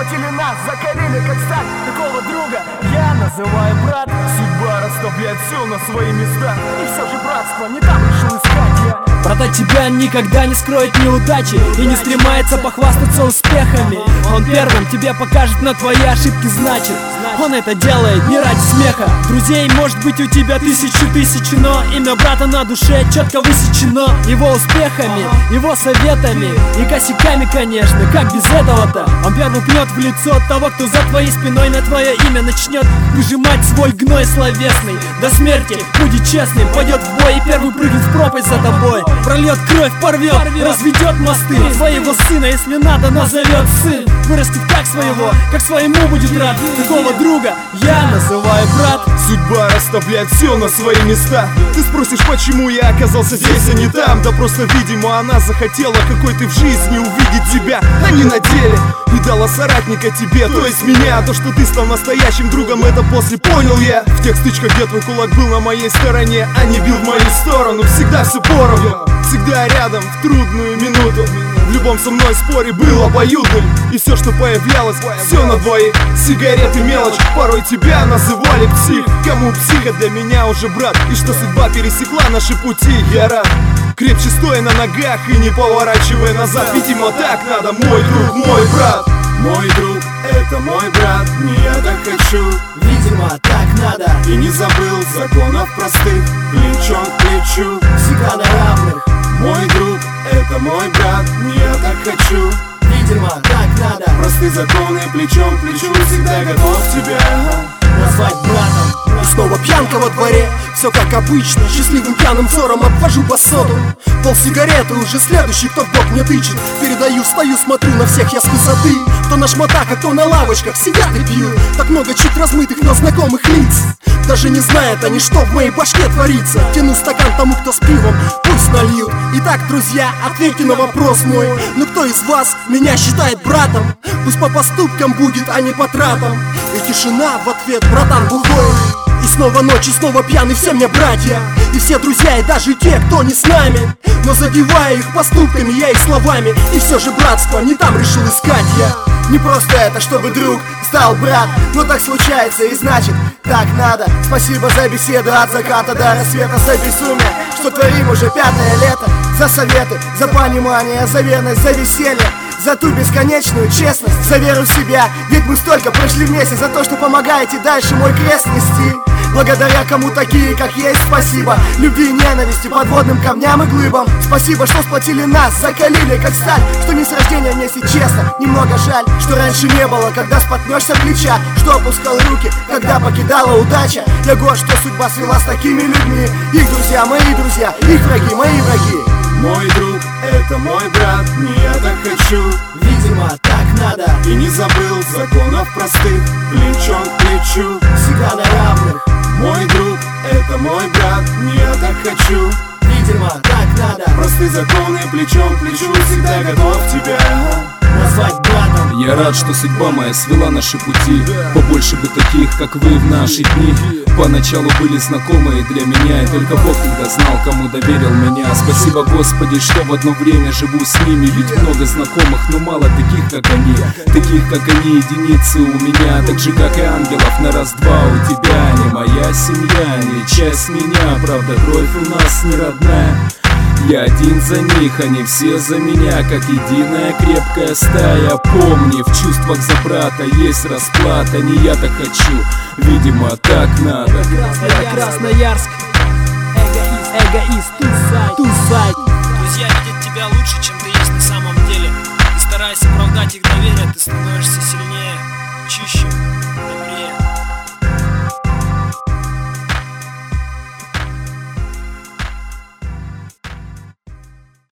сплотили нас, закалили как сталь. Такого друга я называю брат. Судьба расставляет все на свои места. И все же братство не там решил искать я. Брат от тебя никогда не скроет неудачи и не стремается похвастаться успехами. Он первым тебе покажет на твои ошибки, значит он это делает не ради смеха. Друзей может быть у тебя тысячи, но имя брата на душе четко высечено. Его успехами, его советами и косяками, конечно, как без этого-то? Он первым пнет в лицо того, кто за твоей спиной на твое имя начнет выжимать свой гной словесный. До смерти будет честным, пойдет в бой и первый прыгнет в пропасть за тобой. Прольет кровь, порвет, разведет мосты. Своего сына, если надо, назовет сын. Вырастет как своего, как своему будет рад. Такого друга я называю брат. Судьба расставляет все на свои места. Ты спросишь, почему я оказался здесь, а не там? Да просто, видимо, она захотела, какой ты в жизни, увидеть тебя, а не на деле. И дала соратника тебе, то есть меня. То, что ты стал настоящим другом, это после понял я. В тех стычках, где твой кулак был на моей стороне, а не бил в мою сторону, всегда все поровну. Всегда рядом в трудную минуту. В любом со мной споре был обоюдным. И все, что появлялось, все на двоих. Сигареты, мелочь, порой тебя называли псих. Кому психа, для меня уже брат. И что судьба пересекла наши пути, я рад. Крепче стоя на ногах и не поворачивая назад. Видимо, так надо, мой друг, мой брат. Мой друг, это мой брат, не я так хочу. Видимо, так надо. И не забыл законов простых, плечом к плечу, всегда на равных. Мой друг, это мой брат, не я так хочу. Видимо, так надо. Простые законы, плечом к плечу, всегда готов тебя назвать братом. И снова пьянка во дворе, все как обычно. Счастливым пьяным взором обвожу по соду. Пол сигареты, уже следующий, кто в бок мне тычет. Передаю, стою, смотрю на всех я с высоты. Кто на шматах, а кто на лавочках сидят и пьют. Так много чуть размытых, но знакомых лиц. Даже не знают они, что в моей башке творится. Тяну стакан тому, кто с пивом, пусть нальют. Итак, друзья, ответьте на вопрос мой. Ну кто из вас меня считает братом? Пусть по поступкам будет, а не по тратам. И тишина в ответ, братан бухой. И снова ночь, и снова пьяны все мне братья. И все друзья, и даже те, кто не с нами. Но задевая их поступками, я их словами. И все же братство не там решил искать я. Не просто это, чтобы друг стал брат. Но так случается и значит, так надо. Спасибо за беседу от заката до рассвета. За безумие, что творим уже 5-е лето. За советы, за понимание, за верность, за веселье. За ту бесконечную честность, за веру в себя. Ведь мы столько прошли вместе. За то, что помогаете дальше мой крест нести. Благодаря кому такие, как есть, спасибо. Любви и ненависти, подводным камням и глыбам. Спасибо, что сплотили нас, закалили как сталь. Что не с рождения, если честно, немного жаль. Что раньше не было, когда споткнешься плеча. Что опускал руки, когда покидала удача. Я горд, что судьба свела с такими людьми. Их друзья, мои друзья, их враги, мои враги. Мой друг, это мой брат, не я так хочу. Видимо, так надо. И не забыл законов простых, плечом к плечу, всегда на равных. Мой друг, это мой брат, не я так хочу. Видимо, так надо. Простые законы, плечом к плечу, всегда готов тебя назвать братом. Я рад, что судьба моя свела наши пути. Побольше бы таких, как вы в наши дни. Поначалу были знакомые для меня, и только Бог тогда знал, кому доверил меня. Спасибо, Господи, что в одно время живу с ними. Ведь много знакомых, но мало таких, как они. Таких, как они, единицы у меня. Так же, как и ангелов на раз-два у тебя. Не моя семья, не часть меня. Правда, кровь у нас не родная. Я один за них, они все за меня. Как единая крепкая стая. Помни, в чувствах за брата есть расплата. Не я так хочу, видимо, так надо. Красноярск, эгоист, тусайд.